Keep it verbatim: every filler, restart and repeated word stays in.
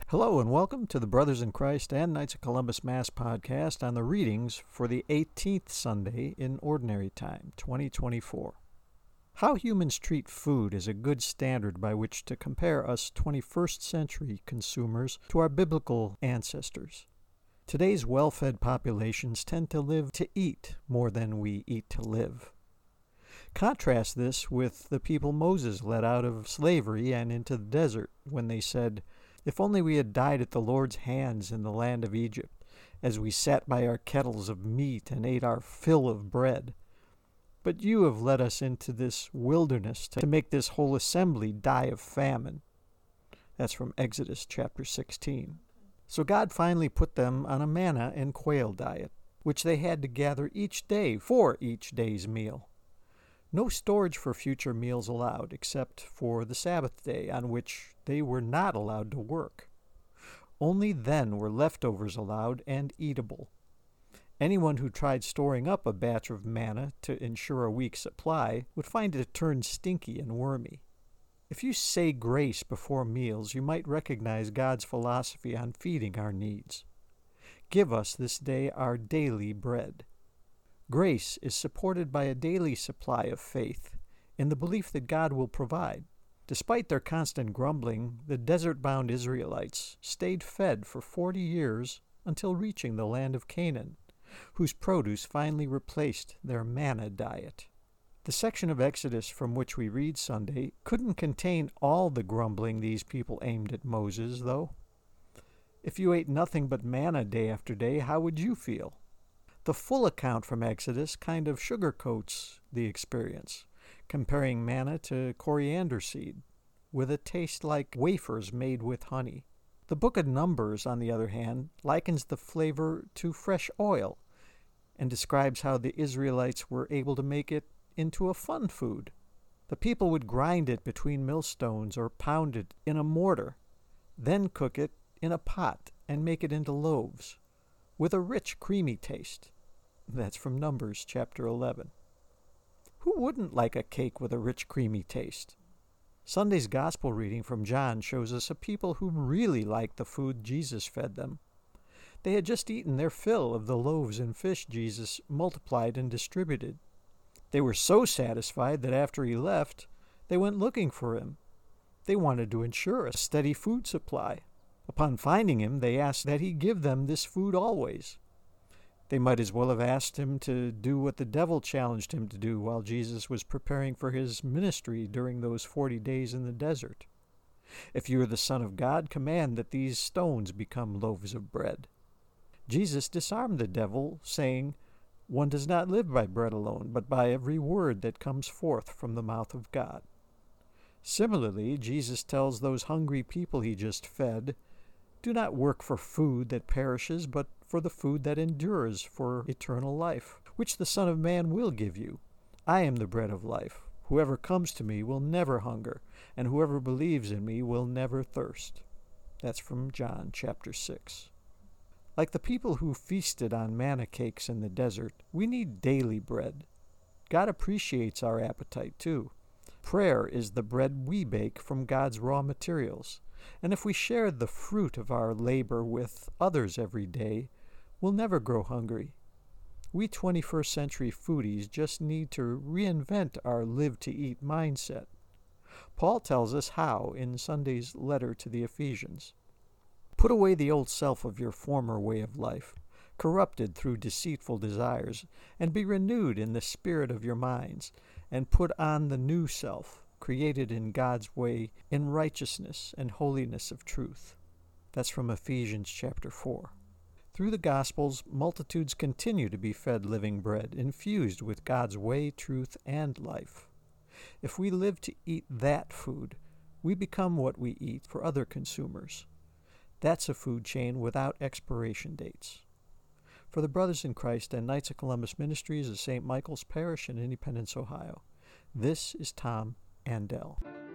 Hello and welcome to the Brothers in Christ and Knights of Columbus Mass podcast on the readings for the eighteenth Sunday in Ordinary Time, twenty twenty-four. How humans treat food is a good standard by which to compare us twenty-first century consumers to our biblical ancestors. Today's well-fed populations tend to live to eat more than we eat to live. Contrast this with the people Moses led out of slavery and into the desert when they said, "If only we had died at the Lord's hands in the land of Egypt, as we sat by our kettles of meat and ate our fill of bread. But you have led us into this wilderness to make this whole assembly die of famine." That's from Exodus chapter sixteen. So God finally put them on a manna and quail diet, which they had to gather each day for each day's meal. No storage for future meals allowed, except for the Sabbath day, on which they were not allowed to work. Only then were leftovers allowed and eatable. Anyone who tried storing up a batch of manna to ensure a week's supply would find it turn stinky and wormy. If you say grace before meals, you might recognize God's philosophy on feeding our needs. Give us this day our daily bread. Grace is supported by a daily supply of faith, in the belief that God will provide. Despite their constant grumbling, the desert-bound Israelites stayed fed for forty years until reaching the land of Canaan, whose produce finally replaced their manna diet. The section of Exodus from which we read Sunday couldn't contain all the grumbling these people aimed at Moses, though. If you ate nothing but manna day after day, how would you feel? The full account from Exodus kind of sugarcoats the experience, comparing manna to coriander seed, with a taste like wafers made with honey. The book of Numbers, on the other hand, likens the flavor to fresh oil and describes how the Israelites were able to make it into a fun food. The people would grind it between millstones or pound it in a mortar, then cook it in a pot and make it into loaves, with a rich, creamy taste. That's from Numbers chapter eleven. Who wouldn't like a cake with a rich, creamy taste? Sunday's gospel reading from John shows us a people who really liked the food Jesus fed them. They had just eaten their fill of the loaves and fish Jesus multiplied and distributed. They were so satisfied that after he left, they went looking for him. They wanted to ensure a steady food supply. Upon finding him, they asked that he give them this food always. They might as well have asked him to do what the devil challenged him to do while Jesus was preparing for his ministry during those forty days in the desert. "If you are the Son of God, command that these stones become loaves of bread." Jesus disarmed the devil, saying, "One does not live by bread alone, but by every word that comes forth from the mouth of God." Similarly, Jesus tells those hungry people he just fed, "Do not work for food that perishes, but for the food that endures for eternal life, which the Son of Man will give you. I am the bread of life. Whoever comes to me will never hunger, and whoever believes in me will never thirst." That's from John chapter six. Like the people who feasted on manna cakes in the desert, we need daily bread. God appreciates our appetite too. Prayer is the bread we bake from God's raw materials. And if we share the fruit of our labor with others every day, we'll never grow hungry. We twenty-first century foodies just need to reinvent our live-to-eat mindset. Paul tells us how in Sunday's letter to the Ephesians. "Put away the old self of your former way of life, corrupted through deceitful desires, and be renewed in the spirit of your minds, and put on the new self, created in God's way in righteousness and holiness of truth." That's from Ephesians chapter four. Through the Gospels, multitudes continue to be fed living bread, infused with God's way, truth, and life. If we live to eat that food, we become what we eat for other consumers. That's a food chain without expiration dates. For the Brothers in Christ and Knights of Columbus Ministries of Saint Michael's Parish in Independence, Ohio, this is Tom Andel.